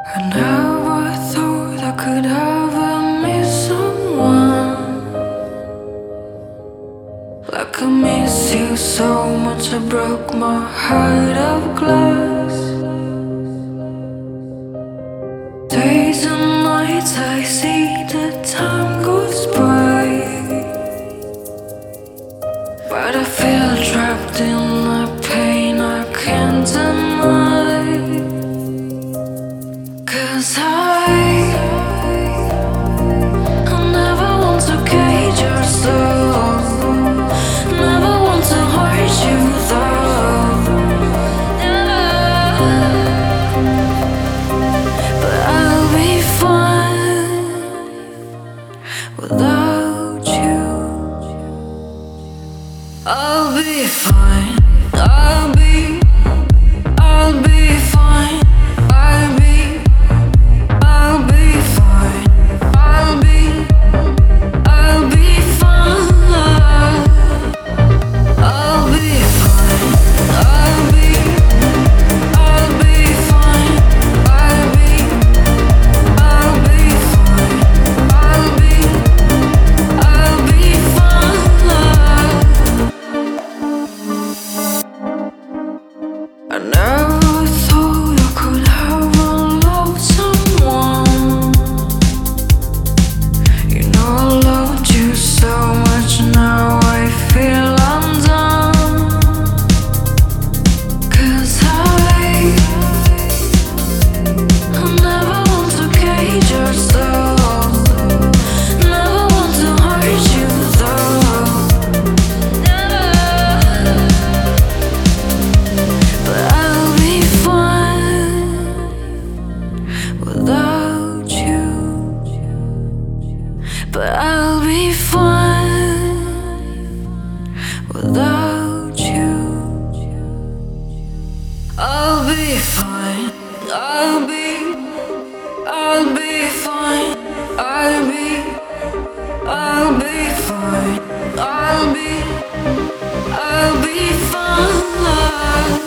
I never thought I could ever meet someone like I miss you so much. I broke my heart of glass. Days and nights I see the time goes by, but I feel trapped in a pain I can't deny. 'Cause I never want to cage your soul, never want to hurt you though. But I'll be fine without you. I'll be fine. I'll be fine. I'll be fine. I'll be fine. I'll be fine. I'll be fine. I'll be fine. I'll be fine. I never thought I could ever love someone. You know I loved you so much, now I feel undone. 'Cause I never want to cage your soul, never want to hurt you though. But I'll be fine without you. But I'll be fine without you. I'll be fine. I'll be fine. I'll be fine. I'll be fine.